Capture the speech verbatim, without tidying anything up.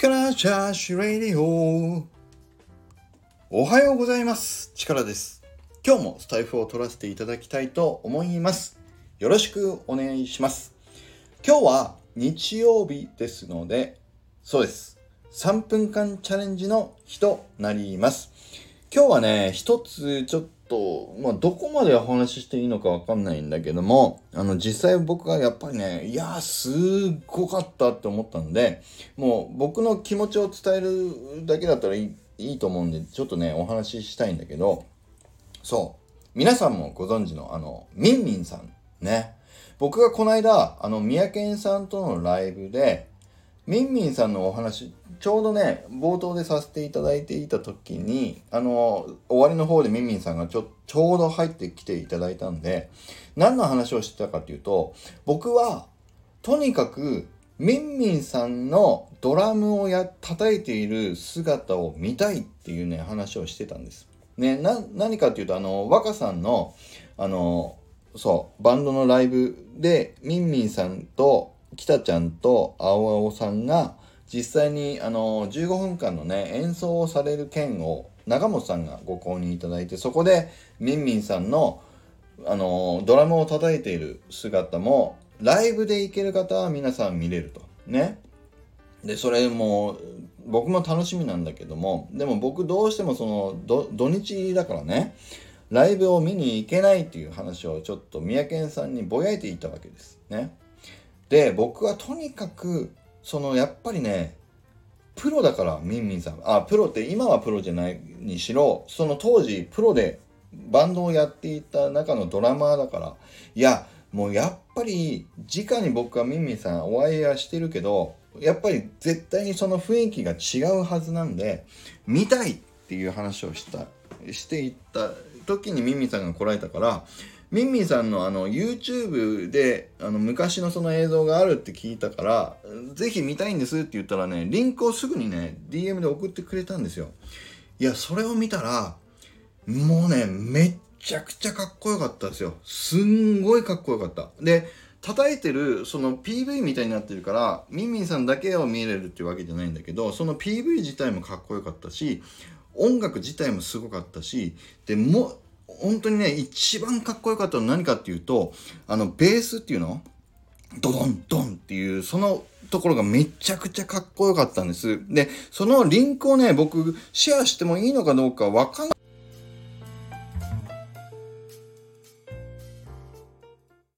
力チャーシュレディオ。おはようございます。力です。今日もスタイフを取らせていただきたいと思います。よろしくお願いします。今日は日曜日ですので、そうです。さんぷんかんチャレンジの日となります。今日はね、一つちょっと、まあ、どこまでお話ししていいのかわかんないんだけども、あの、実際僕がやっぱりね、いやー、すっごかったって思ったんで、もう僕の気持ちを伝えるだけだったらいい、いいと思うんで、ちょっとね、お話ししたいんだけど、そう。皆さんもご存知の、あの、みんみんさんね。僕がこの間、あの、三宅さんとのライブで、みんみんさんのお話、ちょうどね、冒頭でさせていただいていた時に、あの、終わりの方でみんみんさんがちょ、ちょうど入ってきていただいたんで、何の話をしてたかっていうと、僕は、とにかく、みんみんさんのドラムをや、叩いている姿を見たいっていうね、話をしてたんです。ね、な、何かっていうと、あの、若さんの、あの、そう、バンドのライブで、みんみんさんと、きたちゃんと青青さんが実際にあのじゅうごふんかんのね演奏をされる券を長本さんがご購入いただいて、そこでみんみんさんのあのドラムを叩いている姿もライブで行ける方は皆さん見れるとね。でそれも僕も楽しみなんだけども、でも僕どうしてもそのど土日だからね、ライブを見に行けないっていう話をちょっと三宅さんにぼやいていたわけですね。で、僕はとにかく、そのやっぱりね、プロだから、みんみんさん。あ、プロって今はプロじゃないにしろ、その当時プロでバンドをやっていた中のドラマーだから、いや、もうやっぱり、直に僕はみんみんさんお会いはしてるけど、やっぱり絶対にその雰囲気が違うはずなんで、見たいっていう話をした、していった時にみんみんさんが来られたから、みんみんさんのあの YouTube であの昔のその映像があるって聞いたから、ぜひ見たいんですって言ったらね、リンクをすぐにね、ディーエム で送ってくれたんですよ。いや、それを見たら、もうね、めっちゃくちゃかっこよかったですよ。すんごいかっこよかった。で、叩いてる、その ピーブイ みたいになってるから、みんみんさんだけを見れるっていうわけじゃないんだけど、その ピーブイ 自体もかっこよかったし、音楽自体もすごかったし、で、も、本当にね、一番かっこよかったのは何かっていうと、あの、ベースっていうのドドンドンっていう、そのところがめちゃくちゃかっこよかったんです。で、そのリンクをね、僕、シェアしてもいいのかどうかわかんない。